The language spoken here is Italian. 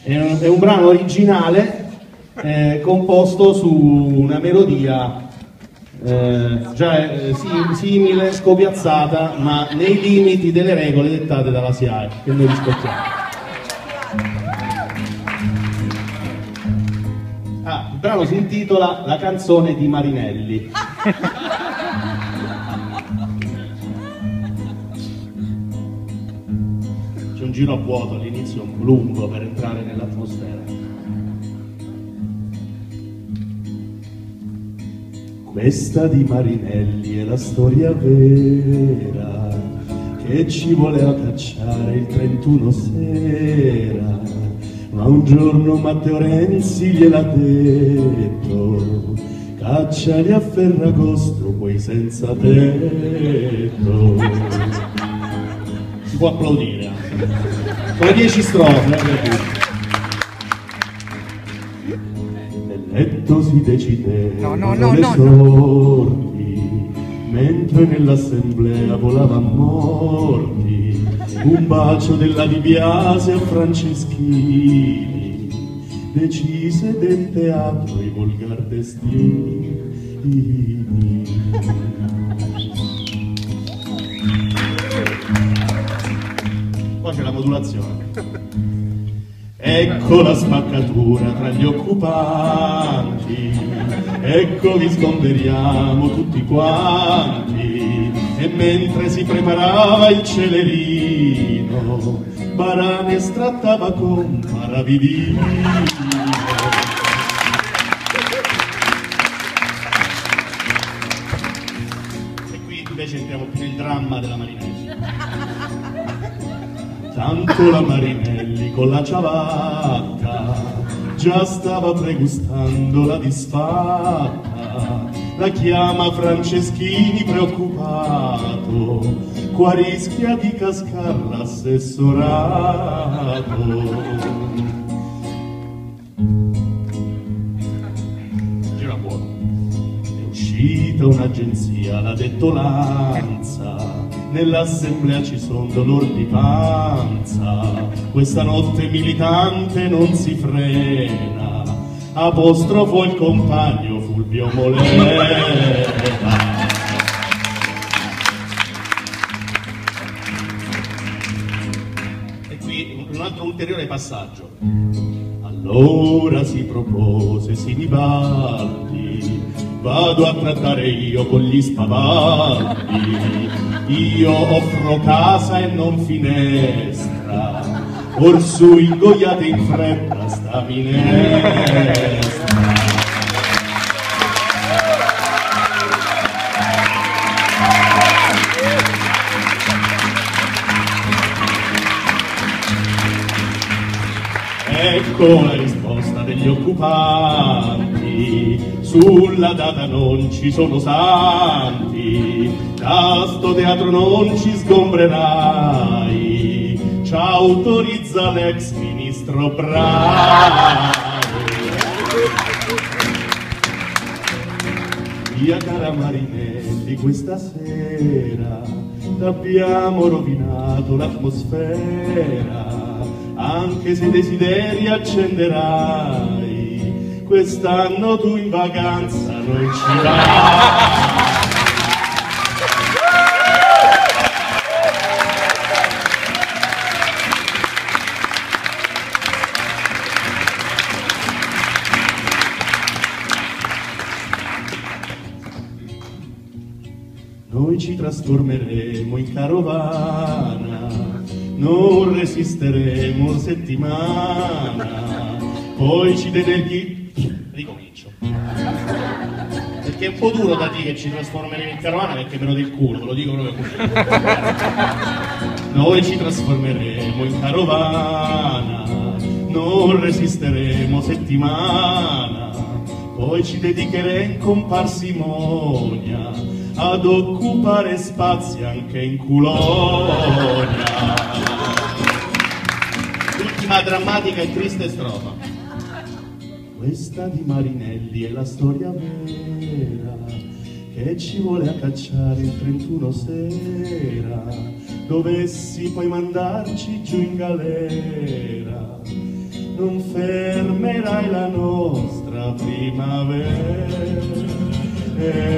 È un brano originale composto su una melodia simile, scopiazzata, ma nei limiti delle regole dettate dalla SIAE, che noi rispettiamo. Il brano si intitola La canzone di Marinelli. C'è un giro a vuoto all'inizio lungo per entrare nell'atmosfera. Questa di Marinelli è la storia vera che ci voleva cacciare il 31 sera, ma un giorno Matteo Renzi gliel'ha detto: cacciali a Ferragosto, poi senza tetto. Si può applaudire anche. Sono 10 strofe. Nel letto si decidevano le sorti, mentre nell'assemblea volavano morti. Un bacio della Di Biase a Franceschini decise del teatro i volgar destini. Poi c'è la modulazione. Ecco la spaccatura tra gli occupanti, ecco vi sgomberiamo tutti quanti. E mentre si preparava il celerino, Barane strattava con maravidino. E qui invece entriamo più nel dramma della Marinelli. Tanto la Marinelli con la ciabatta già stava pregustando la disfatta. La chiama Franceschini preoccupato, qua rischia di cascar l'assessorato. Gira buono. È uscita un'agenzia, l'ha detto Lanza, nell'assemblea ci son dolor di panza, questa notte militante non si frena, apostrofo il compagno Fulvio Molera. E qui un altro ulteriore passaggio. Allora si propose Sinibaldi, vado a trattare io con gli spavaldi. Io offro casa e non finestra, orsù ingoiate in fretta sta minestra. Ecco la risposta degli occupanti, sulla data non ci sono santi, da sto teatro non ci sgombrerai, ci autorizza l'ex ministro Brai. Via cara Marinelli, questa sera t'abbiamo rovinato l'atmosfera, anche se desideri accenderai, quest'anno tu in vacanza non ci vai. Noi ci trasformeremo in carovana, non resisteremo settimana, poi ci ricomincio. Perché è un po' duro da dire che ci trasformeremo in carovana, perché me lo del culo, ve lo dico proprio così. Noi ci trasformeremo in carovana, non resisteremo settimana, poi ci dedicheremo con parsimonia ad occupare spazi anche in Culonia. L'ultima drammatica e triste strofa. Questa di Marinelli è la storia vera che ci vuole a cacciare il 31 sera. Dovessi poi mandarci giù in galera, non fermerai la nostra primavera.